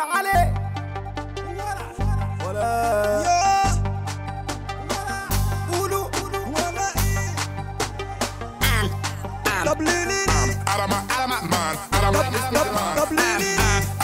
عليه ولا قولوا ولا ايه طب ليه طب ليه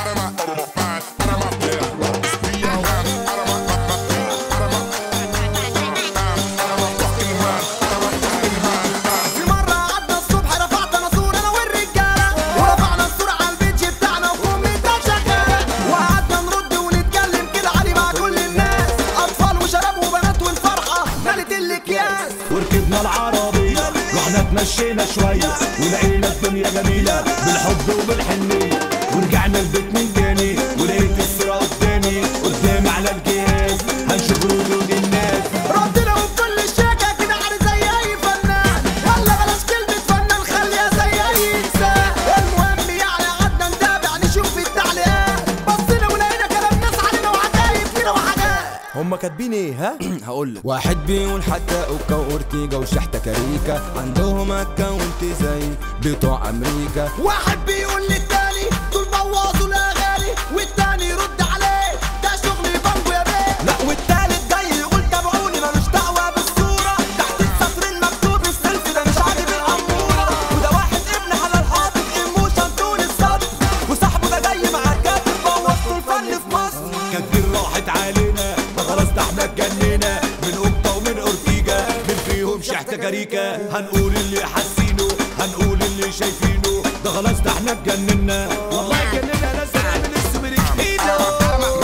وركبنا العربية رحنا اتمشينا شوية ولقينا الدنيا جميلة بالحب وبالحنية ورجعنا البيت من تاني ولقيت الصورة قدامي على الجهاز هنشوف ردود الناس ردنا وبكل الشيكة كده عارف زي أي فنان يلا بلاش كلمة فنان خليها زي أي إنسان المهم يعني قعدنا نتابع نشوف التعليقات بصينا ولقينا كلام ناس علينا وحكايب كده وحاجات هما كاتبين ايه ها؟ هقولك واحد بيقول حتى اوكا وأورتيجا وشحتة كاريكا عندهم اكونت زي بتوع امريكا. واحد بيقول للتاني دول بوظوا الاغاني والتاني يرد عليه ده شغل بانجو يا بيه. لا والتالت جاي يقول تابعوني ملوش دعوة بالصورة تحت السطر المكتوب السيلفي ده مش عاجب الأمورة وده واحد ابن حلال حاطط ايموشن طول السطر وصاحبه ده جاي مع الكاتب بوظتوا الفن في مصر. كاتبين راحت علينا خلاص ده احنا اتجننا من اوكا ومن اورتيجا من فيهم شحتة كاريكا هنقول اللي حاسينه هنقول اللي شايفينه ده خلاص ده احنا اتجننا والله اتجننا لازم نعمل السوبر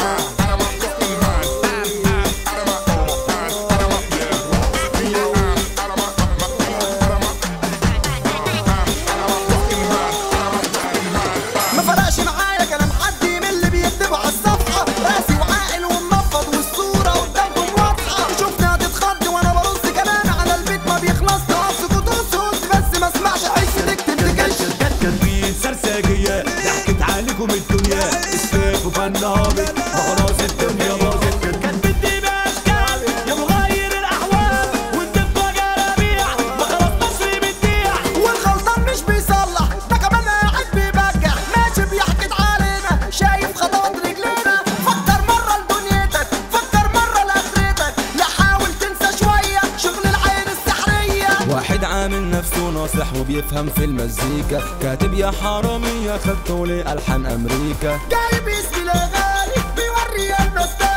ما فرقش معايا كلام حد من اللي بيكتبوا على الصفحة راسي وعاقل ومنفض والصورة قدامكم واضحة شفنا هتتخض وانا برص كلام على البيت ما بيخلص تقصد وتقصد بس ما اسمعش عيش تكتب تكشف كاتبين سرساجية ضحكت عليكم الدنيا اسفاف وفن هابط خلاص الدنيا باظت كاتبين دي باشكال يا مغير الاحوال والدفة جرابيع ما خلاص مصري بتبيع والغلطان مش بيصلح ده كمان قاعد بيبجح ماشي بيحكي علينا شايف خطوات رجلينا فكر مرة لدنيتك فكر مرة لاخرتك لا حاول تنسى شوية شغل العين السحرية. واحد عامل نفسه ناصح وبيفهم في المزيكا كاتب يا حرامي يا خدته لألحان امريكا جايب اسمي الاغاني بيوري الناس